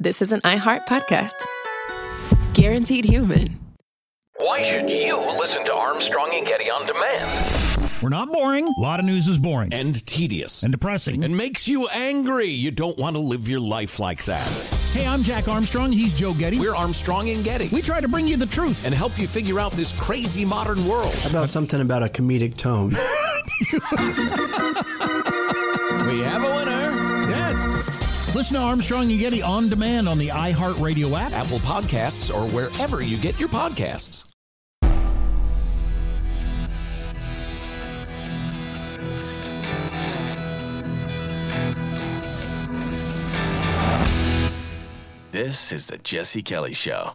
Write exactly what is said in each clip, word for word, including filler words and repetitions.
this is an iHeart podcast. Guaranteed human. Why should you listen to Armstrong and Getty on demand? We're not boring. A lot of news is boring. And tedious. And depressing. And makes you angry. You don't want to live your life like that. Hey, I'm Jack Armstrong. He's Joe Getty. We're Armstrong and Getty. We try to bring you the truth. And help you figure out this crazy modern world. How about something about a comedic tone? We have a winner. Yes. Listen to Armstrong and Getty on demand on the iHeartRadio app, Apple Podcasts, or wherever you get your podcasts. This is the Jesse Kelly Show.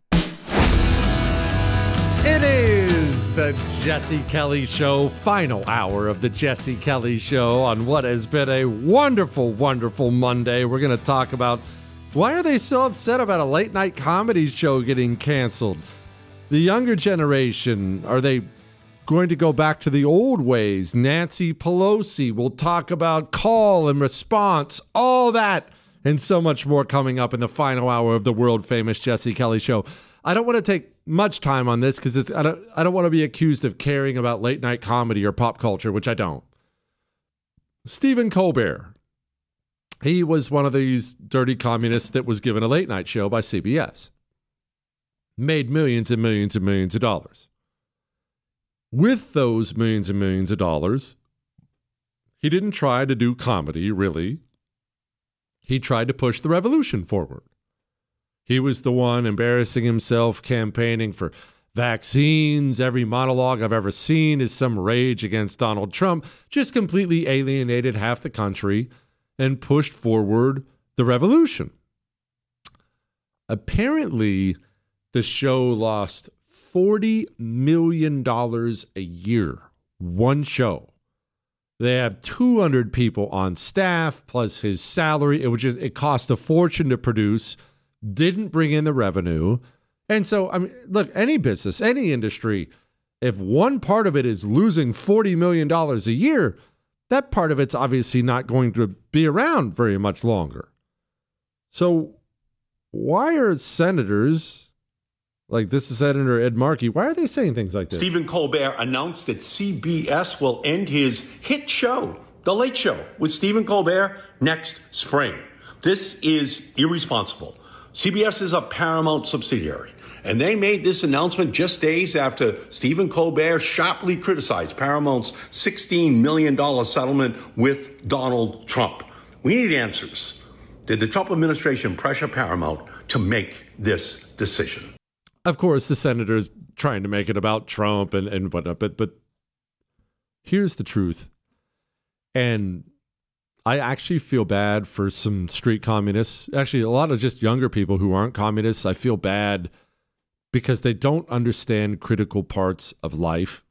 It is the Jesse Kelly Show, final hour of the Jesse Kelly Show on what has been a wonderful, wonderful Monday. We're going to talk about why are they so upset about a late night comedy show getting canceled? The younger generation, are they going to go back to the old ways? Nancy Pelosi, we'll talk about call and response, all that and so much more coming up in the final hour of the world famous Jesse Kelly Show. I don't want to take much time on this because it's I don't I don't want to be accused of caring about late night comedy or pop culture, which I don't. Stephen Colbert, he was one of these dirty communists that was given a late night show by C B S. Made millions and millions and millions of dollars. With those millions and millions of dollars, he didn't try to do comedy, really. He tried to push the revolution forward. He was the one embarrassing himself, campaigning for vaccines. Every monologue I've ever seen is some rage against Donald Trump. Just completely alienated half the country and pushed forward the revolution. Apparently, the show lost forty million dollars a year. One show. They have two hundred people on staff, plus his salary. It was just, it cost a fortune to produce, didn't bring in the revenue. And so, I mean, look, any business, any industry, if one part of it is losing forty million dollars a year, that part of it's obviously not going to be around very much longer. So why are senators, like this is Senator Ed Markey, why are they saying things like this? Stephen Colbert announced that C B S will end his hit show, The Late Show, with Stephen Colbert next spring. This is irresponsible. C B S is a Paramount subsidiary, and they made this announcement just days after Stephen Colbert sharply criticized Paramount's sixteen million dollars settlement with Donald Trump. We need answers. Did the Trump administration pressure Paramount to make this decision? Of course, the senator's trying to make it about Trump and, and whatnot, but, but here's the truth. And I actually feel bad for some street communists. Actually, a lot of just younger people who aren't communists. I feel bad because they don't understand critical parts of life.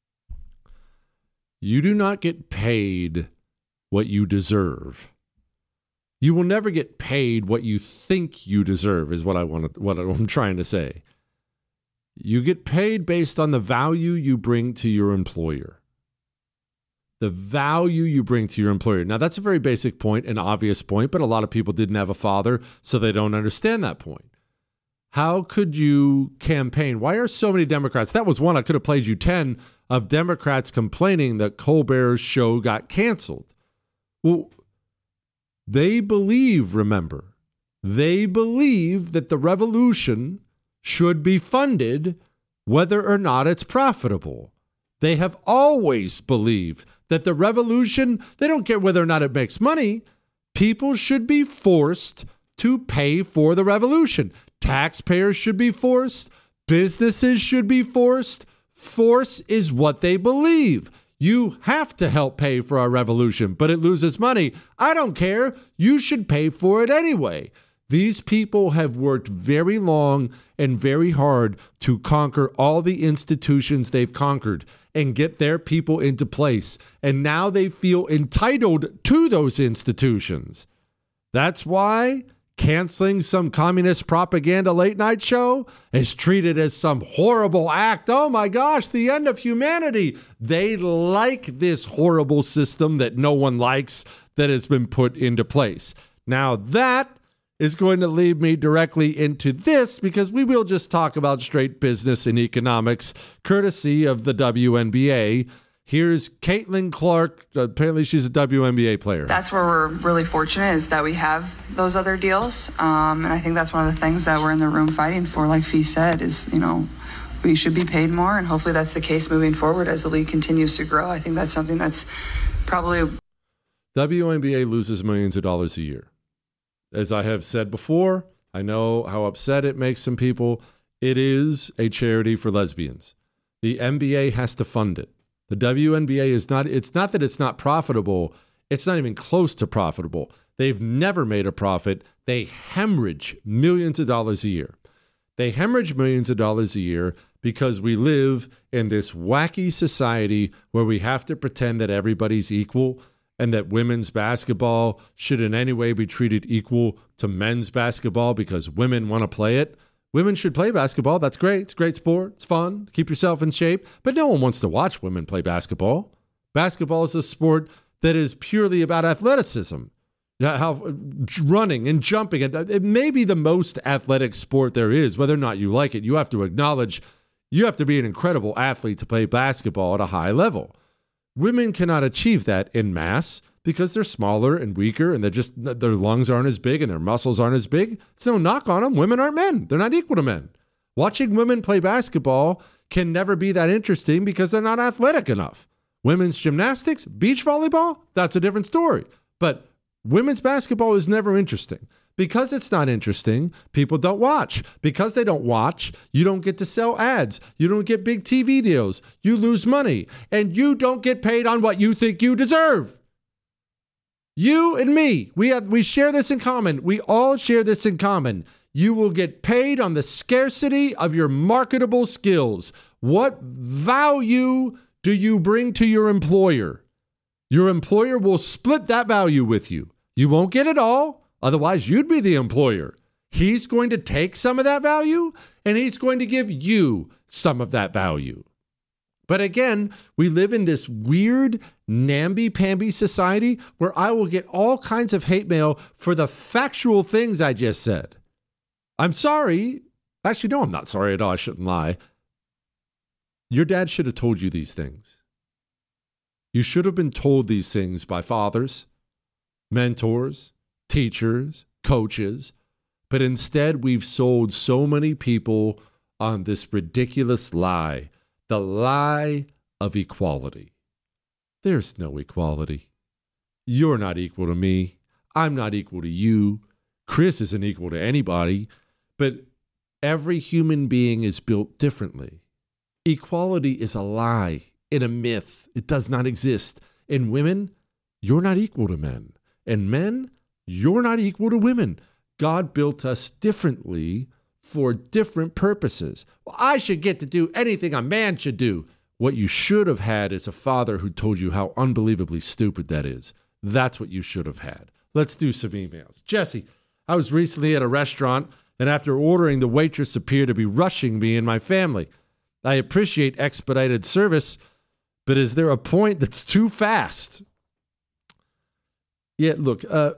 You do not get paid what you deserve. You will never get paid what you think you deserve, is what I want to, what I'm trying to say. You get paid based on the value you bring to your employer. The value you bring to your employer. Now, that's a very basic point, an obvious point, but a lot of people didn't have a father, so they don't understand that point. How could you campaign? Why are so many Democrats? That was one, I could have played you ten of Democrats complaining that Colbert's show got canceled. Well, they believe, remember, they believe that the revolution should be funded whether or not it's profitable. They have always believed that the revolution, they don't care whether or not it makes money. People should be forced to pay for the revolution. Taxpayers should be forced. Businesses should be forced. Force is what they believe. You have to help pay for our revolution, but it loses money. I don't care. You should pay for it anyway. These people have worked very long and very hard to conquer all the institutions they've conquered and get their people into place. And now they feel entitled to those institutions. That's why canceling some communist propaganda late night show is treated as some horrible act. Oh my gosh, the end of humanity. They like this horrible system that no one likes that has been put into place. Now that is going to lead me directly into this, because we will just talk about straight business and economics, courtesy of the W N B A. Here's Caitlin Clark. Apparently she's a W N B A player. That's where we're really fortunate, is that we have those other deals. Um, and I think that's one of the things that we're in the room fighting for. Like Fee said, is, you know, we should be paid more. And hopefully that's the case moving forward as the league continues to grow. I think that's something that's probably... W N B A loses millions of dollars a year. As I have said before, I know how upset it makes some people. It is a charity for lesbians. The N B A has to fund it. The W N B A is not, it's not that it's not profitable. It's not even close to profitable. They've never made a profit. They hemorrhage millions of dollars a year. They hemorrhage millions of dollars a year because we live in this wacky society where we have to pretend that everybody's equal, and that women's basketball should in any way be treated equal to men's basketball because women want to play it. Women should play basketball. That's great. It's a great sport. It's fun. Keep yourself in shape. But no one wants to watch women play basketball. Basketball is a sport that is purely about athleticism. How running and jumping. It may be the most athletic sport there is, whether or not you like it. You have to acknowledge you have to be an incredible athlete to play basketball at a high level. Women cannot achieve that in mass because they're smaller and weaker, and they're just, their lungs aren't as big and their muscles aren't as big. It's no knock on them. Women aren't men. They're not equal to men. Watching women play basketball can never be that interesting because they're not athletic enough. Women's gymnastics, beach volleyball, that's a different story. But women's basketball is never interesting. Because it's not interesting, people don't watch. Because they don't watch, you don't get to sell ads. You don't get big T V deals. You lose money. And you don't get paid on what you think you deserve. You and me, we have, we share this in common. We all share this in common. You will get paid on the scarcity of your marketable skills. What value do you bring to your employer? Your employer will split that value with you. You won't get it all. Otherwise, you'd be the employer. He's going to take some of that value, and he's going to give you some of that value. But again, we live in this weird namby-pamby society where I will get all kinds of hate mail for the factual things I just said. I'm sorry. Actually, no, I'm not sorry at all. I shouldn't lie. Your dad should have told you these things. You should have been told these things by fathers, mentors, teachers, coaches, but instead we've sold so many people on this ridiculous lie, the lie of equality. There's no equality. You're not equal to me. I'm not equal to you. Chris isn't equal to anybody, but every human being is built differently. Equality is a lie and a myth. It does not exist. And women, you're not equal to men. And men, you're not equal to women. God built us differently for different purposes. Well, I should get to do anything a man should do. What you should have had is a father who told you how unbelievably stupid that is. That's what you should have had. Let's do some emails. Jesse, I was recently at a restaurant, and after ordering, the waitress appeared to be rushing me and my family. I appreciate expedited service, but is there a point that's too fast? Yeah, look, uh,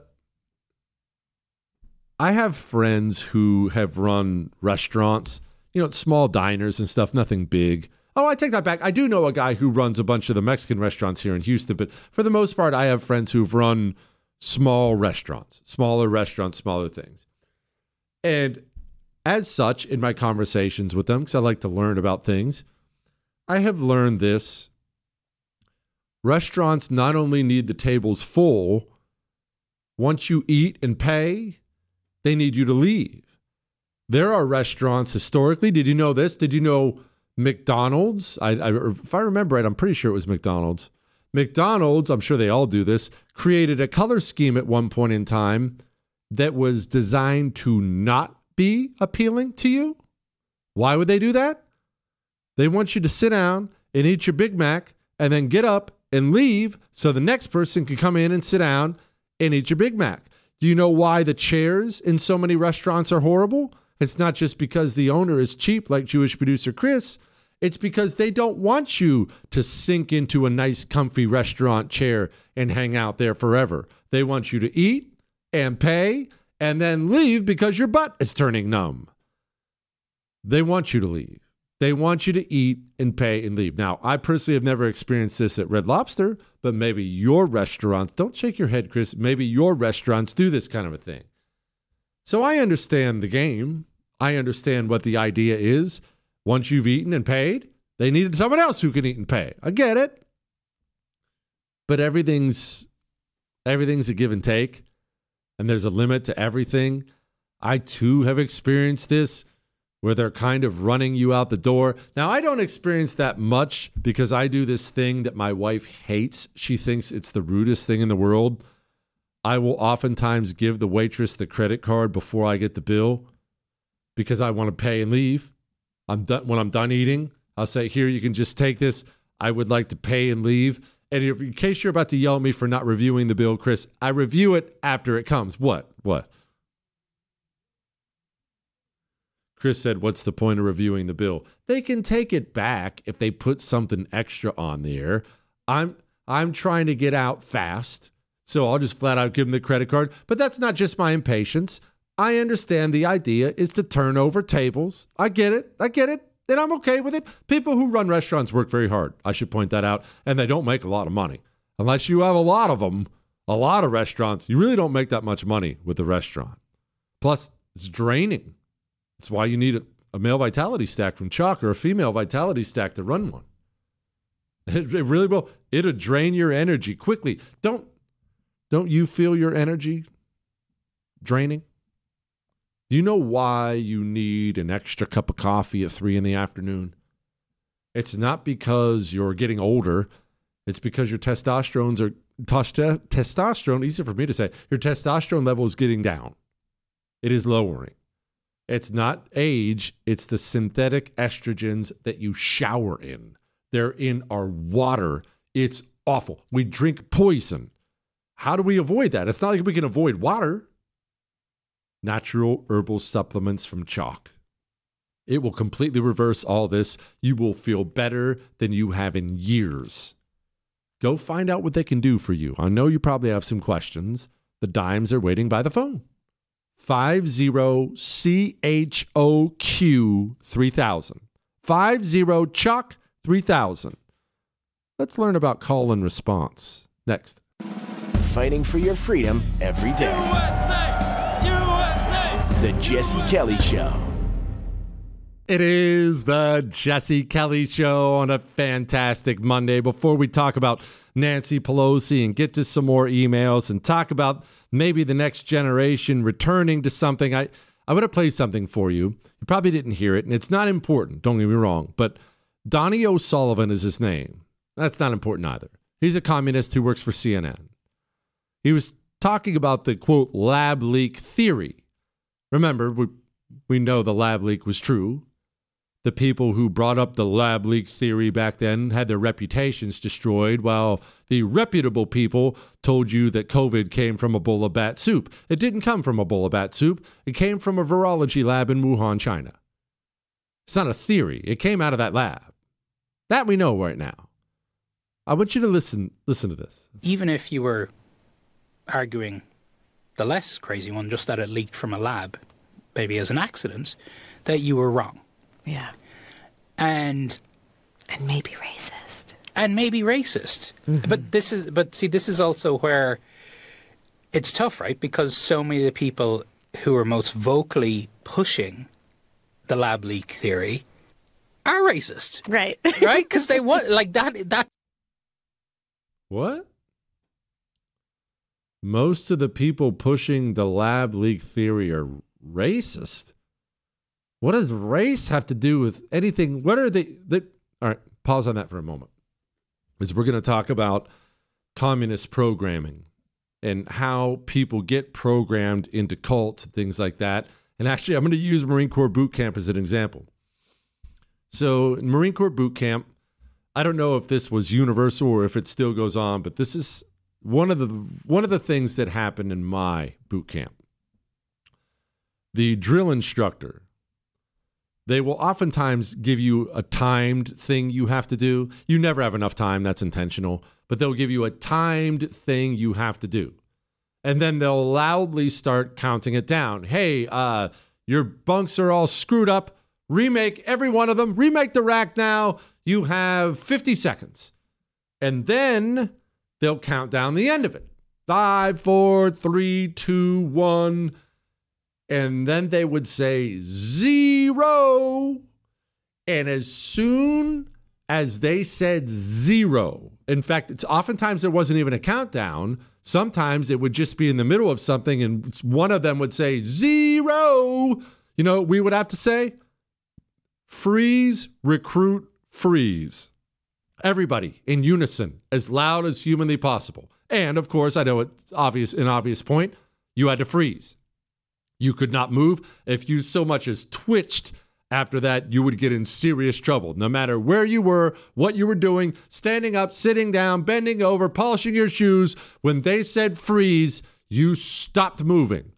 I have friends who have run restaurants, you know, small diners and stuff, nothing big. Oh, I take that back. I do know a guy who runs a bunch of the Mexican restaurants here in Houston, but for the most part, I have friends who've run small restaurants, smaller restaurants, smaller things. And as such, in my conversations with them, because I like to learn about things, I have learned this. Restaurants not only need the tables full, once you eat and pay, they need you to leave. There are restaurants historically. Did you know this? Did you know McDonald's? I, I, if I remember right, I'm pretty sure it was McDonald's. McDonald's, I'm sure they all do this, created a color scheme at one point in time that was designed to not be appealing to you. Why would they do that? They want you to sit down and eat your Big Mac and then get up and leave so the next person can come in and sit down and eat your Big Mac. Do you know why the chairs in so many restaurants are horrible? It's not just because the owner is cheap like Jewish producer Chris. It's because they don't want you to sink into a nice, comfy restaurant chair and hang out there forever. They want you to eat and pay and then leave because your butt is turning numb. They want you to leave. They want you to eat and pay and leave. Now, I personally have never experienced this at Red Lobster, but maybe your restaurants, don't shake your head, Chris, maybe your restaurants do this kind of a thing. So I understand the game. I understand what the idea is. Once you've eaten and paid, they needed someone else who can eat and pay. I get it. But everything's everything's a give and take, and there's a limit to everything. I, too, have experienced this, where they're kind of running you out the door. Now, I don't experience that much because I do this thing that my wife hates. She thinks it's the rudest thing in the world. I will oftentimes give the waitress the credit card before I get the bill because I want to pay and leave. I'm done. When I'm done eating, I'll say, here, you can just take this. I would like to pay and leave. And if, in case you're about to yell at me for not reviewing the bill, Chris, I review it after it comes. What? What? Chris said, what's the point of reviewing the bill? They can take it back if they put something extra on there. I'm I'm trying to get out fast, so I'll just flat out give them the credit card. But that's not just my impatience. I understand the idea is to turn over tables. I get it. I get it. And I'm okay with it. People who run restaurants work very hard. I should point that out. And they don't make a lot of money. Unless you have a lot of them, a lot of restaurants, you really don't make that much money with the restaurant. Plus, it's draining. That's why you need a, a male vitality stack from Chalk or a female vitality stack to run one. It, it really will. It'll drain your energy quickly. Don't, don't you feel your energy draining? Do you know why you need an extra cup of coffee at three in the afternoon? It's not because you're getting older. It's because your testosterones are testo- testosterone. Easy for me to say. Your testosterone level is getting down. It is lowering. It's not age. It's the synthetic estrogens that you shower in. They're in our water. It's awful. We drink poison. How do we avoid that? It's not like we can avoid water. Natural herbal supplements from Chalk. It will completely reverse all this. You will feel better than you have in years. Go find out what they can do for you. I know you probably have some questions. The dimes are waiting by the phone. five zero C H O Q three thousand. five zero Chalk three thousand. Let's learn about call and response. Next. Fighting for your freedom every day. U S A! U S A! The Jesse Kelly Show. It is the Jesse Kelly Show on a fantastic Monday. Before we talk about Nancy Pelosi and get to some more emails and talk about maybe the next generation returning to something, I, I want to play something for you. You probably didn't hear it, and it's not important. Don't get me wrong. But Donnie O'Sullivan is his name. That's not important either. He's a communist who works for C N N. He was talking about the, quote, lab leak theory. Remember, we, we know the lab leak was true. The people who brought up the lab leak theory back then had their reputations destroyed, while the reputable people told you that COVID came from a bowl of bat soup. It didn't come from a bowl of bat soup. It came from a virology lab in Wuhan, China. It's not a theory. It came out of that lab. That we know right now. I want you to listen, listen to this. Even if you were arguing the less crazy one, just that it leaked from a lab, maybe as an accident, that you were wrong. Yeah. And and maybe racist. And maybe racist. Mm-hmm. But this is but see this is also where it's tough, right? Because so many of the people who are most vocally pushing the lab leak theory are racist. Right. Right? Because they want like that that What? Most of the people pushing the lab leak theory are racist. What does race have to do with anything? What are they? they all right, pause on that for a moment. Because we're going to talk about communist programming and how people get programmed into cults and things like that. And actually, I'm going to use Marine Corps boot camp as an example. So in Marine Corps boot camp, I don't know if this was universal or if it still goes on, but this is one of the one of the things that happened in my boot camp. The drill instructor, they will oftentimes give you a timed thing you have to do. You never have enough time. That's intentional. But they'll give you a timed thing you have to do. And then they'll loudly start counting it down. Hey, uh, your bunks are all screwed up. Remake every one of them. Remake the rack now. You have fifty seconds. And then they'll count down the end of it. Five, four, three, two, one. And then they would say zero. And as soon as they said zero, in fact, it's oftentimes there wasn't even a countdown. Sometimes it would just be in the middle of something and one of them would say zero. You know what we would have to say? Freeze, recruit, freeze. Everybody in unison, as loud as humanly possible. And of course, I know it's obvious, an obvious point, you had to freeze. You could not move. If you so much as twitched after that, you would get in serious trouble. No matter where you were, what you were doing, standing up, sitting down, bending over, polishing your shoes, when they said freeze, you stopped moving.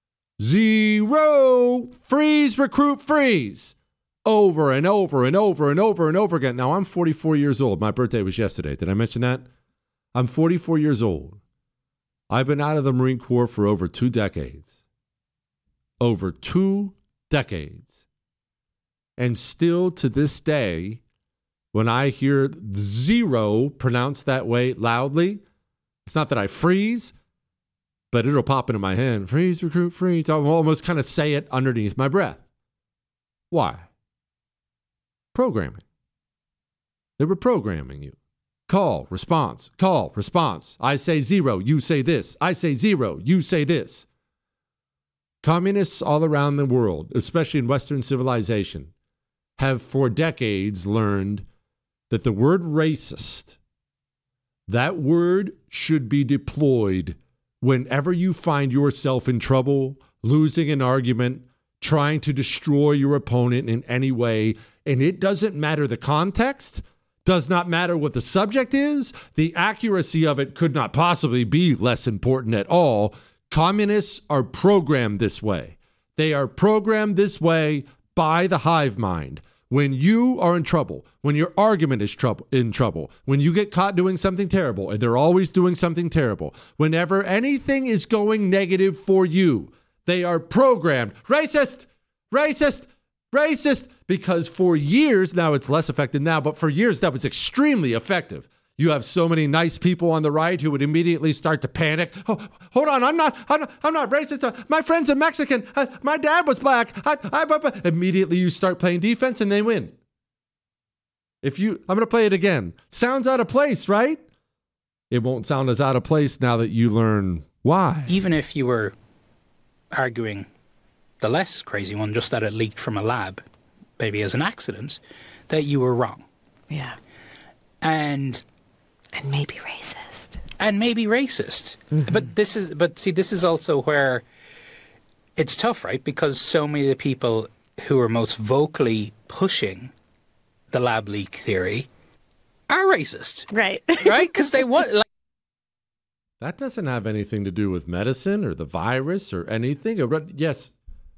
Zero, freeze, recruit, freeze. Over and over and over and over and over again. Now, I'm forty-four years old. My birthday was yesterday. Did I mention that? I'm forty-four years old. I've been out of the Marine Corps for over two decades. Over two decades. And still to this day, when I hear zero pronounced that way loudly, it's not that I freeze, but it'll pop into my head. Freeze, recruit, freeze. I'll almost kind of say it underneath my breath. Why? Programming. They were programming you. Call, response, call, response. I say zero, you say this. I say zero, you say this. Communists all around the world, especially in Western civilization, have for decades learned that the word racist, that word should be deployed whenever you find yourself in trouble, losing an argument, trying to destroy your opponent in any way. And it doesn't matter the context, does not matter what the subject is. The accuracy of it could not possibly be less important at all. Communists are programmed this way. They are programmed this way by the hive mind. When you are in trouble, when your argument is trouble, in trouble, when you get caught doing something terrible, and they're always doing something terrible, whenever anything is going negative for you, they are programmed. Racist, racist, racist. Because for years, now it's less effective now, but for years that was extremely effective. You have so many nice people on the right who would immediately start to panic. Oh, hold on, I'm not, I'm not, I'm not racist. Uh, my friend's a Mexican. Uh, my dad was black. I, I, I, I. Immediately you start playing defense and they win. If you, I'm going to play it again. Sounds out of place, right? It won't sound as out of place now that you learn why. Even if you were arguing the less crazy one, just that it leaked from a lab, maybe as an accident, that you were wrong. Yeah. And and maybe racist. And maybe racist. Mm-hmm. But this is but see this is also where it's tough, right? Because so many of the people who are most vocally pushing the lab leak theory are racist. Right. Right? Because they want like that doesn't have anything to do with medicine or the virus or anything. Yes.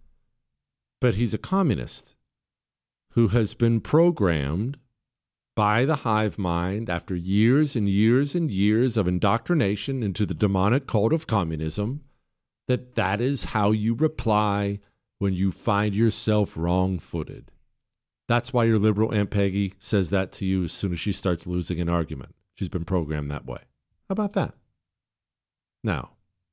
But he's a communist who has been programmed by the hive mind after years and years and years of indoctrination into the demonic cult of communism, that that is how you reply when you find yourself wrong-footed. That's why your liberal Aunt Peggy says that to you as soon as she starts losing an argument. She's been programmed that way. How about that? Now,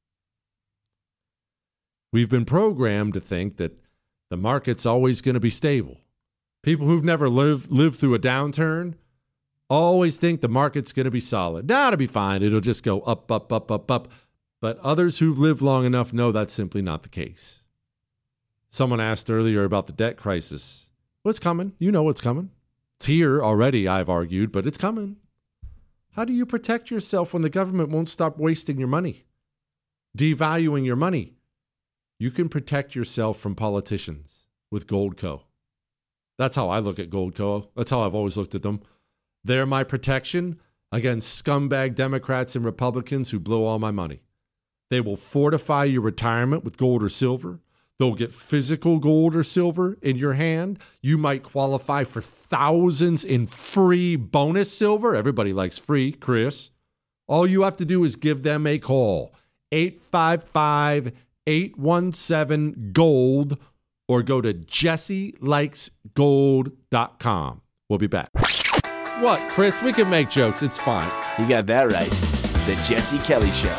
we've been programmed to think that the market's always going to be stable. People who've never lived lived through a downturn always think the market's going to be solid. Nah, it'll be fine. It'll just go up, up, up, up, up. But others who've lived long enough know that's simply not the case. Someone asked earlier about the debt crisis. Well, it's coming. You know it's coming. It's here already, I've argued, but it's coming. How do you protect yourself when the government won't stop wasting your money, devaluing your money? You can protect yourself from politicians with Goldco. That's how I look at Goldco. That's how I've always looked at them. They're my protection against scumbag Democrats and Republicans who blow all my money. They will fortify your retirement with gold or silver. They'll get physical gold or silver in your hand. You might qualify for thousands in free bonus silver. Everybody likes free, Chris. All you have to do is give them a call. eight five five, eight one seven, GOLD or go to jesse likes gold dot com. We'll be back. What, Chris? We can make jokes. It's fine. You got that right. The Jesse Kelly Show.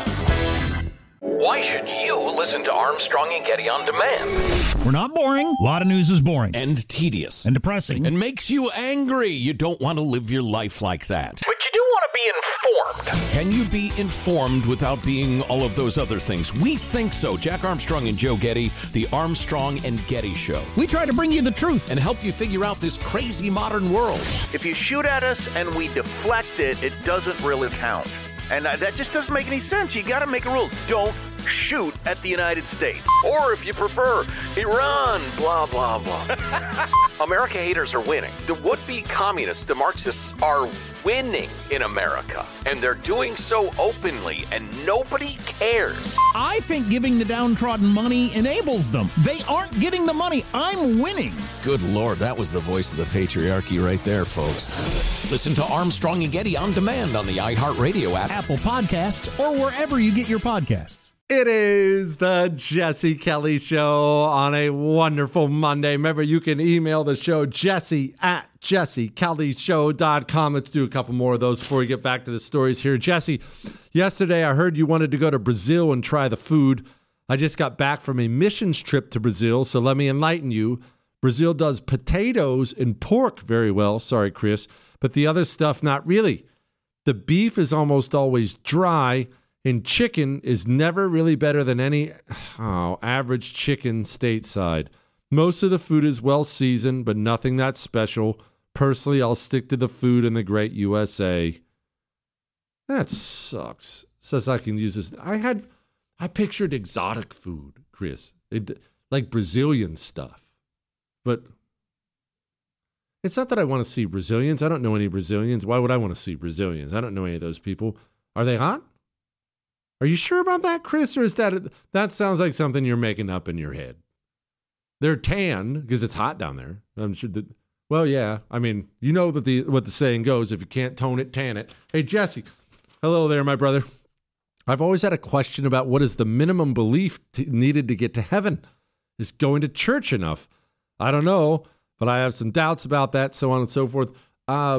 Why should you listen to Armstrong and Getty on demand? We're not boring. A lot of news is boring. And tedious. And depressing. And makes you angry. You don't want to live your life like that. But you do want to be informed. Can you be informed without being all of those other things? We think so. Jack Armstrong and Joe Getty, the Armstrong and Getty Show. We try to bring you the truth. And help you figure out this crazy modern world. If you shoot at us and we deflect it, it doesn't really count. And uh, that just doesn't make any sense. You got to make a rule. Don't shoot at the United States. Or if you prefer, Iran, blah, blah, blah. America haters are winning. The would-be communists, the Marxists, are winning in America. And they're doing so openly, and nobody cares. I think giving the downtrodden money enables them. They aren't getting the money. I'm winning. Good Lord, that was the voice of the patriarchy right there, folks. Listen to Armstrong and Getty on demand on the iHeartRadio app, Apple Podcasts, or wherever you get your podcasts. It is the Jesse Kelly Show on a wonderful Monday. Remember, you can email the show, Jesse at jesse kelly show dot com. Let's do a couple more of those before we get back to the stories here. Jesse, yesterday I heard you wanted to go to Brazil and try the food. I just got back from a missions trip to Brazil, so let me enlighten you. Brazil does potatoes and pork very well. Sorry, Chris. But the other stuff, not really. The beef is almost always dry. And chicken is never really better than any oh, average chicken stateside. Most of the food is well seasoned, but nothing that special. Personally, I'll stick to the food in the great U S A. That sucks. Says I can use this. I had, I pictured exotic food, Chris, it, like Brazilian stuff. But it's not that I want to see Brazilians. I don't know any Brazilians. Why would I want to see Brazilians? I don't know any of those people. Are they hot? Are you sure about that, Chris, or is that that sounds like something you're making up in your head? They're tan because it's hot down there. I'm sure that. Well, yeah. I mean, you know that the what the saying goes: if you can't tone it, tan it. Hey, Jesse, hello there, my brother. I've always had a question about what is the minimum belief t- needed to get to heaven. Is going to church enough? I don't know, but I have some doubts about that, so on and so forth. Uh,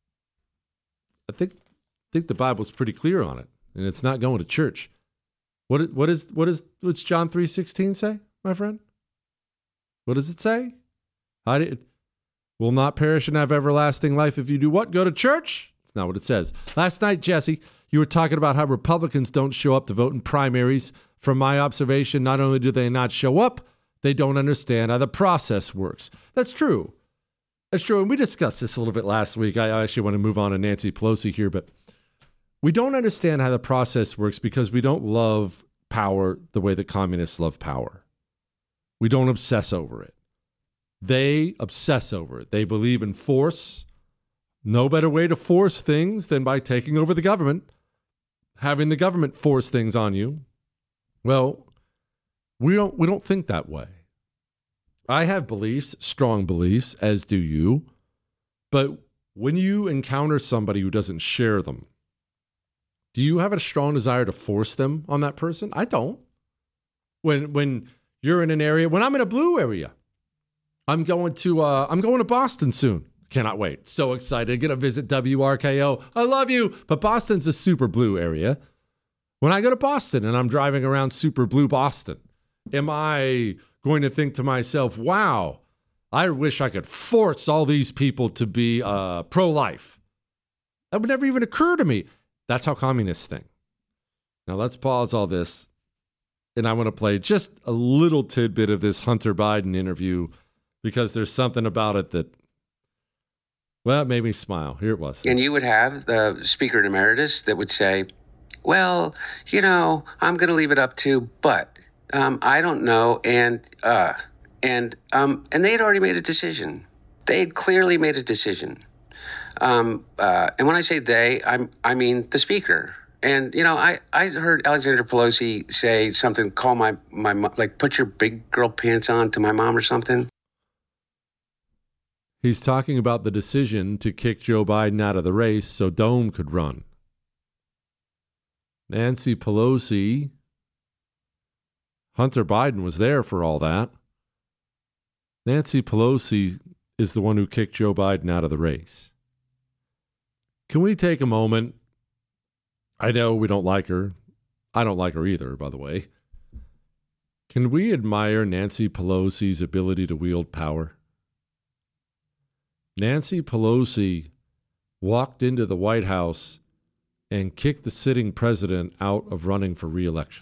I think think the Bible's pretty clear on it. And it's not going to church. What what is what is what's John three sixteen say, my friend? What does it say? I did, will not perish and have everlasting life if you do what? Go to church? That's not what it says. Last night, Jesse, you were talking about how Republicans don't show up to vote in primaries. From my observation, not only do they not show up, they don't understand how the process works. That's true. That's true. And we discussed this a little bit last week. I actually want to move on to Nancy Pelosi here, but we don't understand how the process works because we don't love power the way the communists love power. We don't obsess over it. They obsess over it. They believe in force. No better way to force things than by taking over the government, having the government force things on you. Well, we don't we don't think that way. I have beliefs, strong beliefs, as do you. But when you encounter somebody who doesn't share them, do you have a strong desire to force them on that person? I don't. When when you're in an area, when I'm in a blue area, I'm going to uh, I'm going to Boston soon. Cannot wait. So excited. Going to visit W R K O. I love you. But Boston's a super blue area. When I go to Boston and I'm driving around super blue Boston, am I going to think to myself, wow, I wish I could force all these people to be uh, pro-life? That would never even occur to me. That's how communists think. Now let's pause all this. And I want to play just a little tidbit of this Hunter Biden interview because there's something about it that, well, it made me smile. Here it was. And you would have the Speaker Emeritus that would say, well, you know, I'm going to leave it up to, but um, I don't know. And uh, and um, and they had already made a decision. They had clearly made a decision. Um, uh, and when I say they, I'm, I mean the speaker. And, you know, I, I heard Alexandra Pelosi say something, call my, my, like, put your big girl pants on to my mom or something. He's talking about the decision to kick Joe Biden out of the race so Dome could run. Nancy Pelosi Hunter Biden was there for all that. Nancy Pelosi is the one who kicked Joe Biden out of the race. Can we take a moment? I know we don't like her. I don't like her either, by the way. Can we admire Nancy Pelosi's ability to wield power? Nancy Pelosi walked into the White House and kicked the sitting president out of running for re-election.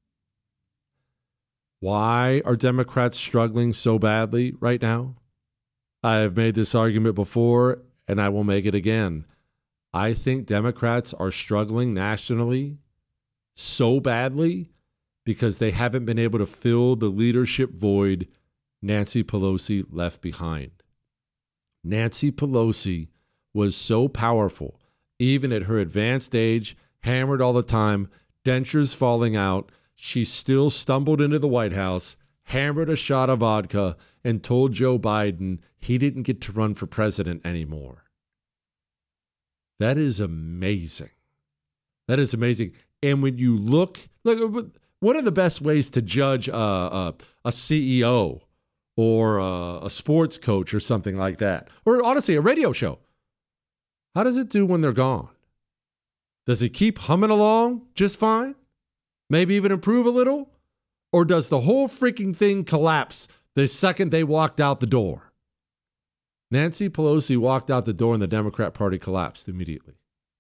Why are Democrats struggling so badly right now? I have made this argument before, and I will make it again. I think Democrats are struggling nationally so badly because they haven't been able to fill the leadership void Nancy Pelosi left behind. Nancy Pelosi was so powerful, even at her advanced age, hammered all the time, dentures falling out. She still stumbled into the White House, hammered a shot of vodka, and told Joe Biden he didn't get to run for president anymore. That is amazing. That is amazing. And when you look, look, one of the best ways to judge a, a, a C E O or a, a sports coach or something like that, or honestly, a radio show, how does it do when they're gone? Does it keep humming along just fine? Maybe even improve a little? Or does the whole freaking thing collapse the second they walked out the door? Nancy Pelosi walked out the door and the Democrat Party collapsed immediately.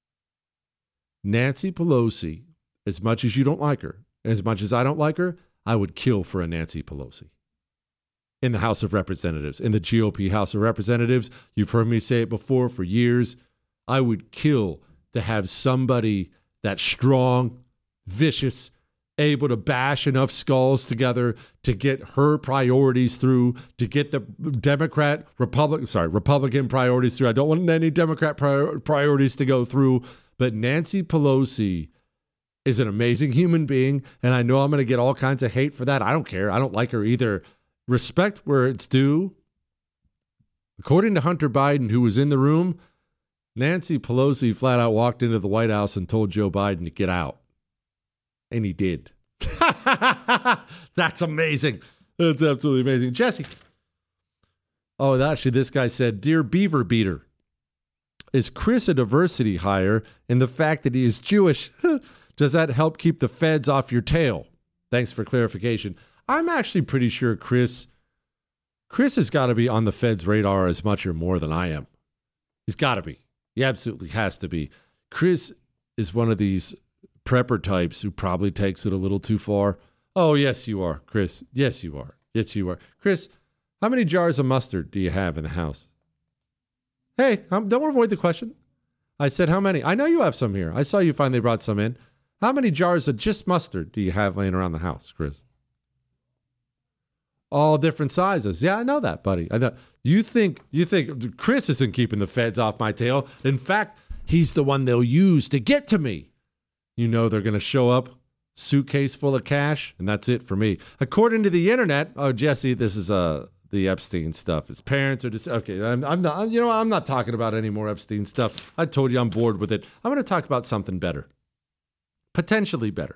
Nancy Pelosi, as much as you don't like her, as much as I don't like her, I would kill for a Nancy Pelosi. In the House of Representatives, in the G O P House of Representatives, you've heard me say it before for years, I would kill to have somebody that's strong, vicious, able to bash enough skulls together to get her priorities through, to get the Democrat, Republican, sorry, Republican priorities through. I don't want any Democrat prior- priorities to go through, but Nancy Pelosi is an amazing human being, and I know I'm going to get all kinds of hate for that. I don't care. I don't like her either. Respect where it's due. According to Hunter Biden, who was in the room, Nancy Pelosi flat out walked into the White House and told Joe Biden to get out. And he did. That's amazing. That's absolutely amazing. Jesse. Oh, actually, this guy said, Dear Beaver Beater, is Chris a diversity hire in the fact that he is Jewish? Does that help keep the feds off your tail? Thanks for clarification. I'm actually pretty sure Chris, Chris has got to be on the feds' radar as much or more than I am. He's got to be. He absolutely has to be. Chris is one of these prepper types who probably takes it a little too far. Oh, yes, you are, Chris. Yes, you are. Yes, you are. Chris, how many jars of mustard do you have in the house? Hey, um, don't avoid the question. I said how many? I know you have some here. I saw you finally brought some in. How many jars of just mustard do you have laying around the house, Chris? All different sizes. Yeah, I know that, buddy. I know. You think you think Chris isn't keeping the feds off my tail. In fact, he's the one they'll use to get to me. You know they're going to show up, suitcase full of cash, and that's it for me. According to the internet, oh, Jesse, this is uh, the Epstein stuff. His parents are just, okay, I'm, I'm not, you know, I'm not talking about any more Epstein stuff. I told you I'm bored with it. I'm going to talk about something better. Potentially better.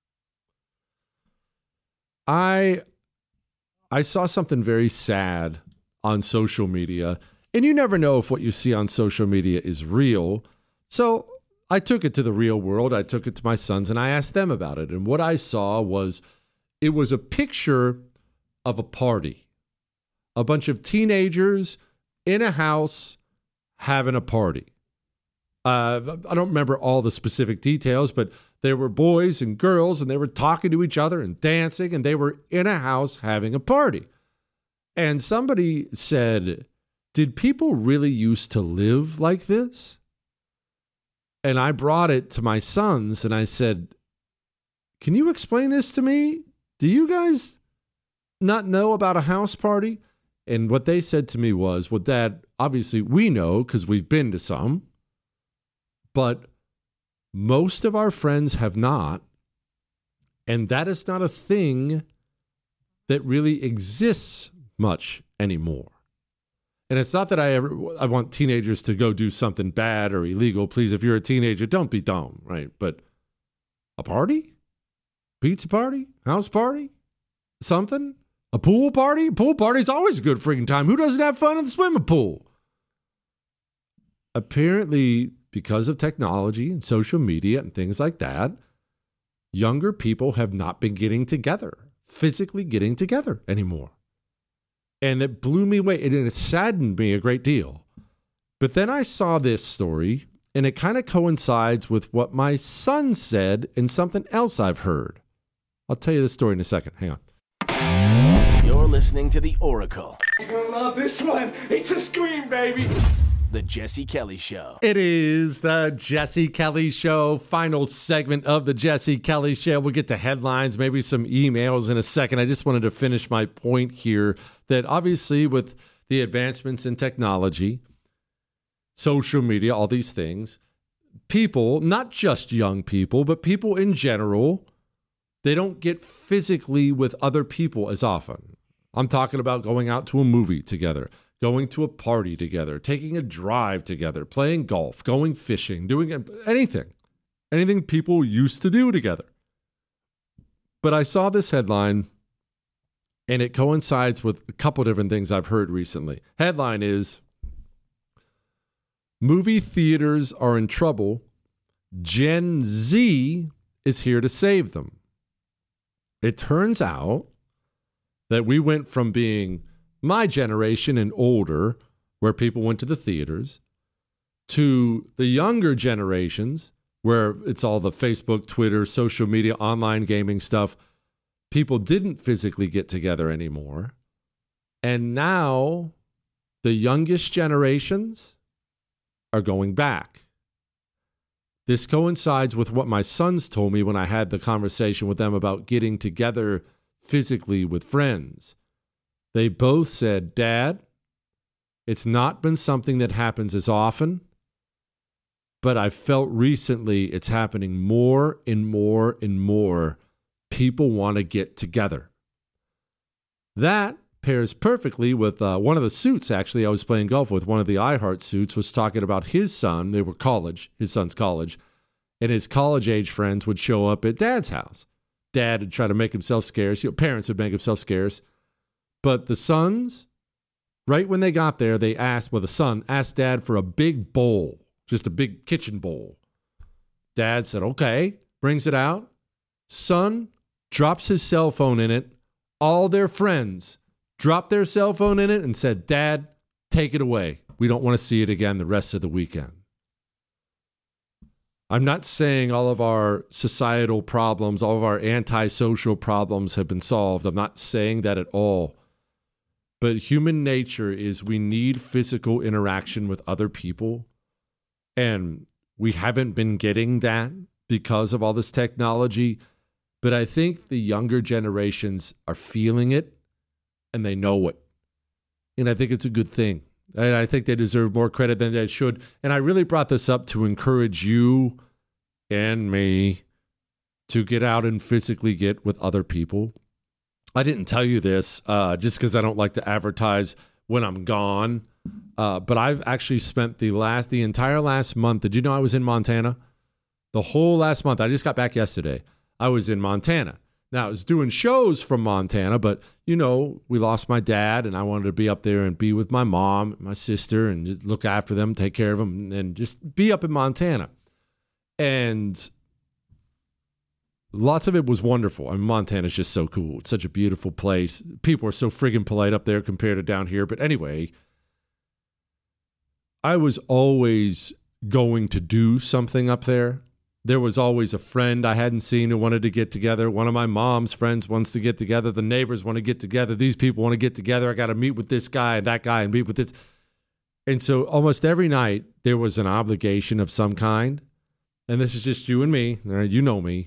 I, I saw something very sad on social media, and you never know if what you see on social media is real. So I took it to the real world. I took it to my sons, and I asked them about it. And what I saw was, it was a picture of a party. A bunch of teenagers in a house having a party. Uh, I don't remember all the specific details, but there were boys and girls, and they were talking to each other and dancing, and they were in a house having a party. And somebody said, did people really used to live like this? And I brought it to my sons, and I said, can you explain this to me? Do you guys not know about a house party? And what they said to me was, well, Dad, obviously we know because we've been to some, but most of our friends have not. And that is not a thing that really exists much anymore. And it's not that I ever, I want teenagers to go do something bad or illegal. Please, if you're a teenager, don't be dumb, right? But a party? Pizza party? House party? something? A pool party? Pool party's always a good freaking time. Who doesn't have fun in the swimming pool? Apparently, because of technology and social media and things like that, younger people have not been getting together, physically getting together anymore. And it blew me away, and it saddened me a great deal. But then I saw this story, and it kind of coincides with what my son said and something else I've heard. I'll tell you the story in a second. Hang on. You're listening to The Oracle. You're gonna love this one. It's a scream, baby. The Jesse Kelly Show. It is the Jesse Kelly Show, final segment of the Jesse Kelly Show. We'll get to headlines, maybe some emails in a second. I just wanted to finish my point here that obviously with the advancements in technology, social media, all these things, people, not just young people, but people in general, they don't get physically with other people as often. I'm talking about going out to a movie together, going to a party together, taking a drive together, playing golf, going fishing, doing anything, anything people used to do together. But I saw this headline, and it coincides with a couple different things I've heard recently. Headline is, movie theaters are in trouble. Gen Z is here to save them. It turns out that we went from being my generation and older, where people went to the theaters, to the younger generations, where it's all the Facebook, Twitter, social media, online gaming stuff. People didn't physically get together anymore. And now the youngest generations are going back. This coincides with what my sons told me when I had the conversation with them about getting together physically with friends. They both said, Dad, it's not been something that happens as often, but I felt recently it's happening more and more and more. People want to get together. That pairs perfectly with uh, one of the suits, actually, I was playing golf with. One of the iHeart suits was talking about his son. They were college, his son's college, and his college-age friends would show up at Dad's house. Dad would try to make himself scarce. You know, parents would make himself scarce. But the sons, right when they got there, they asked, well, the son asked Dad for a big bowl, just a big kitchen bowl. Dad said, okay, brings it out. Son drops his cell phone in it. All their friends dropped their cell phone in it and said, Dad, take it away. We don't want to see it again the rest of the weekend. I'm not saying all of our societal problems, all of our antisocial problems have been solved. I'm not saying that at all. But human nature is we need physical interaction with other people. And we haven't been getting that because of all this technology. But I think the younger generations are feeling it and they know it. And I think it's a good thing. And I think they deserve more credit than they should. And I really brought this up to encourage you and me to get out and physically get with other people. I didn't tell you this uh, just because I don't like to advertise when I'm gone. Uh, but I've actually spent the last, the entire last month. Did you know I was in Montana? The whole last month. I just got back yesterday. I was in Montana. Now, I was doing shows from Montana, but, you know, we lost my dad, and I wanted to be up there and be with my mom, my sister, and just look after them, take care of them, and just be up in Montana. And lots of it was wonderful. I mean, Montana's just so cool. It's such a beautiful place. People are so friggin' polite up there compared to down here. But anyway, I was always going to do something up there. There was always a friend I hadn't seen who wanted to get together. One of my mom's friends wants to get together. The neighbors want to get together. These people want to get together. I got to meet with this guy and that guy and meet with this. And so almost every night there was an obligation of some kind. And this is just you and me. You know me.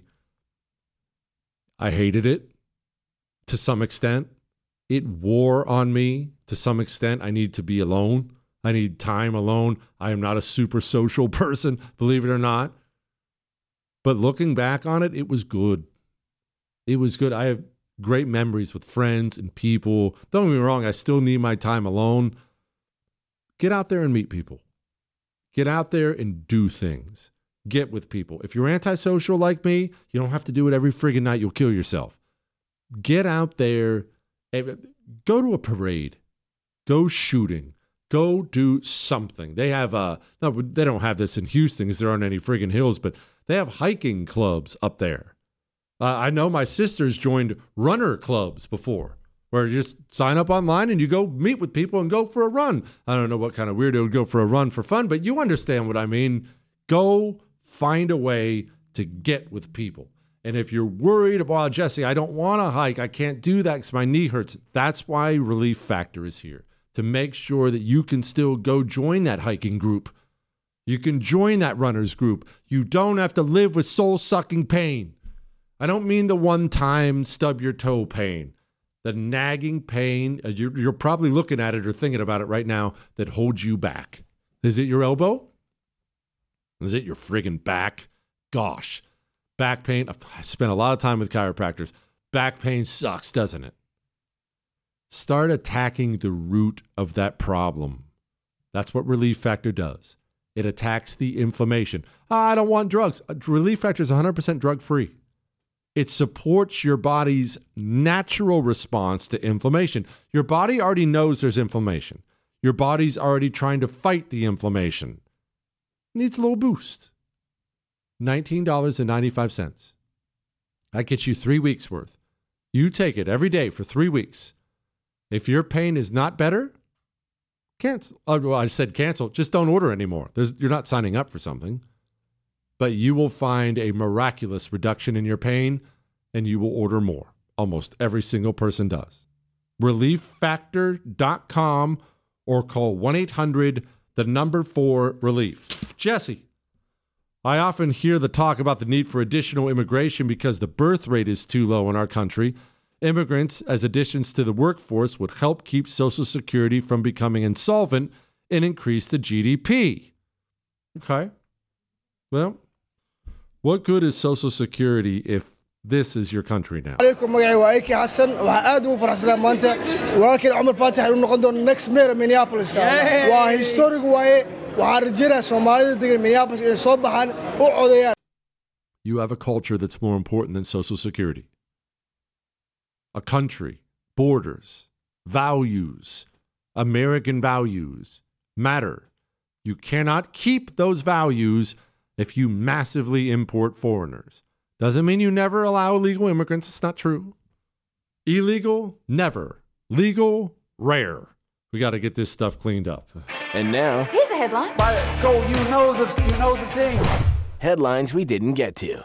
I hated it to some extent. It wore on me to some extent. I need to be alone. I need time alone. I am not a super social person, believe it or not. But looking back on it, it was good. It was good. I have great memories with friends and people. Don't get me wrong, I still need my time alone. Get out there and meet people. Get out there and do things. Get with people. If you're antisocial like me, you don't have to do it every friggin' night. You'll kill yourself. get out there, and go to a parade, go shooting, go do something. They have a, no, they don't have this in Houston because there aren't any friggin' hills, but they have hiking clubs up there. Uh, I know my sister's joined runner clubs before, where you just sign up online and you go meet with people and go for a run. I don't know what kind of weirdo would go for a run for fun, but you understand what I mean. Go find a way to get with people. And if you're worried about, Jesse, I don't want to hike, I can't do that because my knee hurts. That's why Relief Factor is here, to make sure that you can still go join that hiking group. You can join that runners group. You don't have to live with soul-sucking pain. I don't mean the one-time stub-your-toe pain. The nagging pain, you're, you're probably looking at it or thinking about it right now, that holds you back. Is it your elbow? Is it your friggin' back? Gosh, back pain. I spent a lot of time with chiropractors. Back pain sucks, doesn't it? Start attacking the root of that problem. That's what Relief Factor does. It attacks the inflammation. Oh, I don't want drugs. Relief Factor is one hundred percent drug-free. It supports your body's natural response to inflammation. Your body already knows there's inflammation. Your body's already trying to fight the inflammation. It needs a little boost. nineteen dollars and ninety-five cents. That gets you three weeks worth. You take it every day for three weeks. If your pain is not better, cancel. Oh, well, I said cancel. Just don't order anymore. There's, you're not signing up for something. But you will find a miraculous reduction in your pain, and you will order more. Almost every single person does. relief factor dot com or call one eight hundred, the number four, relief. Jesse, I often hear the talk about the need for additional immigration because the birth rate is too low in our country. Immigrants, as additions to the workforce, would help keep Social Security from becoming insolvent and increase the G D P. Okay. Well, what good is Social Security if this is your country now? عليكم magacay waa Eki Xasan waxa aad ugu faraxsanaa maanta walaalkeen Umar Fatix inuu noqon doono next mayor Minneapolis waa historic waaye waxa rajayna Soomaalida degan Minneapolis inay soo baxaan u codayaan. You have a culture that's more important than Social Security. A country, borders, values, American values matter. You cannot keep those values if you massively import foreigners. Doesn't mean you never allow illegal immigrants. It's not true. Illegal, never. Legal, rare. We got to get this stuff cleaned up. And now, Here's a headline. Go, you know the, you know the thing. headlines we didn't get to.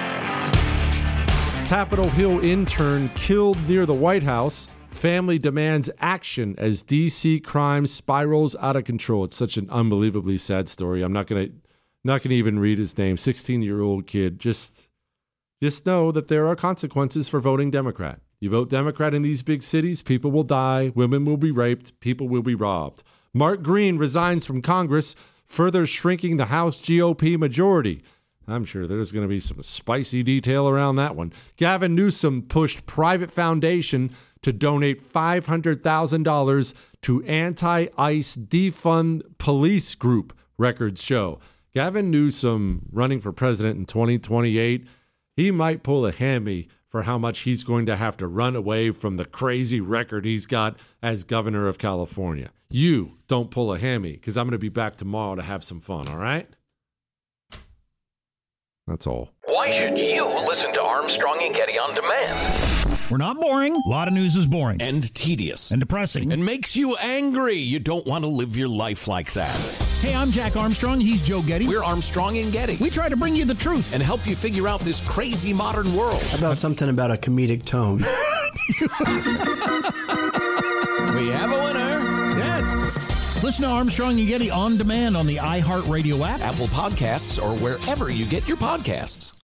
Capitol Hill intern killed near the White House. Family demands action as D C crime spirals out of control. It's such an unbelievably sad story. I'm not going to not going to even read his name. sixteen-year-old kid. Just, just know that there are consequences for voting Democrat. You vote Democrat in these big cities, people will die, women will be raped, people will be robbed. Mark Green resigns from Congress, further shrinking the House G O P majority. I'm sure there's going to be some spicy detail around that one. Gavin Newsom pushed private foundation to donate five hundred thousand dollars to anti-ICE defund police group, records show. Gavin Newsom running for president in twenty twenty-eight, he might pull a hammy for how much he's going to have to run away from the crazy record he's got as governor of California. You don't pull a hammy, because I'm going to be back tomorrow to have some fun, all right? That's all. Why should you listen to Armstrong and Getty on demand? We're not boring. A lot of news is boring. And tedious. And depressing. And makes you angry. You don't want to live your life like that. Hey, I'm Jack Armstrong. He's Joe Getty. We're Armstrong and Getty. We try to bring you the truth. And help you figure out this crazy modern world. How about something about a comedic tone? We have a winner. Yes. Listen to Armstrong and Getty on demand on the iHeartRadio app, Apple Podcasts, or wherever you get your podcasts.